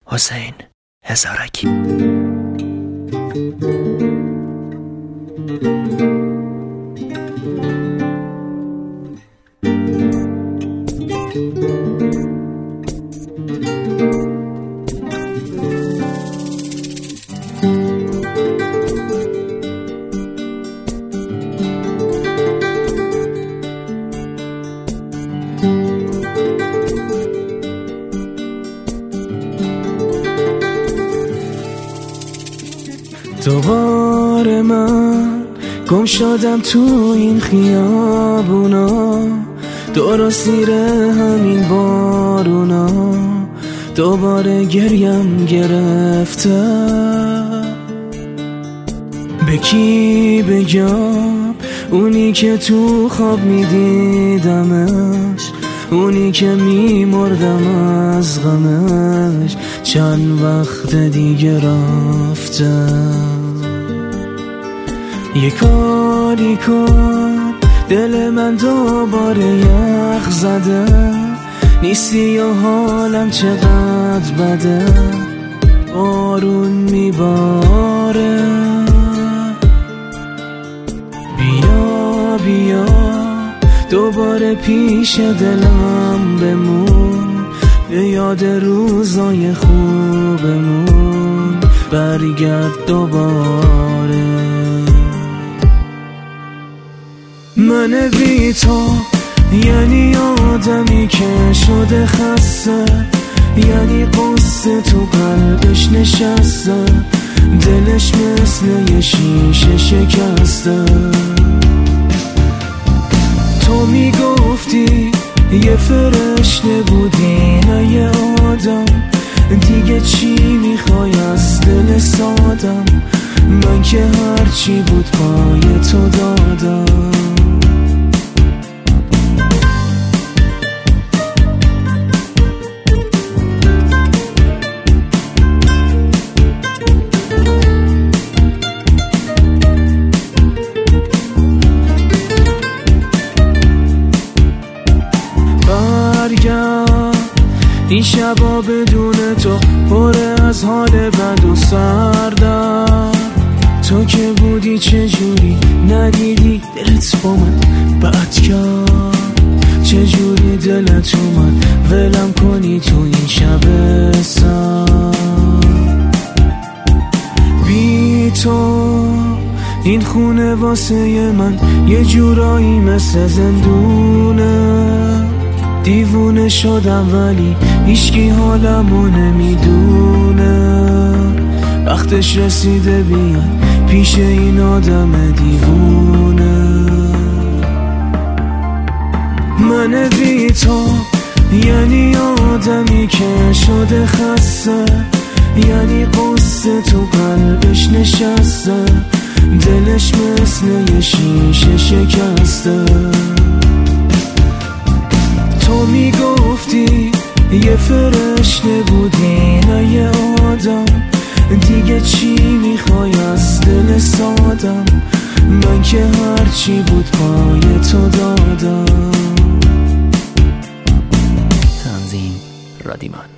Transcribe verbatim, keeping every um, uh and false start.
حسین هزارکی. دوباره من گم شدم تو این خیابونا، دور زیر همین بارونا، دوباره گریم گرفته. به کی بگم؟ اونی که تو خواب میدیدمش، اونی که میمردم از غمش، چند وقت دیگه رفته. یه کاری کن، دل من دوباره یخ زده، نیستی و حالم چقدر بده، بارون میباره. بیا بیا دوباره پیش دلم بمون، به یاد روزای خوبمون برگرد دوباره. من بی تو یعنی آدمی که شده خسته، یعنی قصه تو قلبش نشسته، دلش مثل یه شیشه شکسته. تو میگفتی یه فرشته بودی نه یه آدم، دیگه چی میخوای از دل سادم؟ من که هرچی بود پای تو دادم. این شبا بدون تو پر از حال بد و سردم. تو که بودی چجوری ندیدی دلت با من بد کرد، چجوری دلت اومد ولم کنی تو این شب سرد. بی تو این خونه واسه من یه جورایی مثل زندونه. دیوونه شدم ولی هیچکی حالمو نمیدونه، وقتش رسیده بیان پیش این آدم دیوونه. من بی تو یعنی آدمی که شده خسته، یعنی قصه تو قلبش نشسته، دلش مثل یه شیشه شکسته. تو میگفتی یه فرشته بودی نه یه آدم، دیگه چی میخوای از دل سادم؟ من که هرچی بود پای تو دادم. تنظیم رادیمان.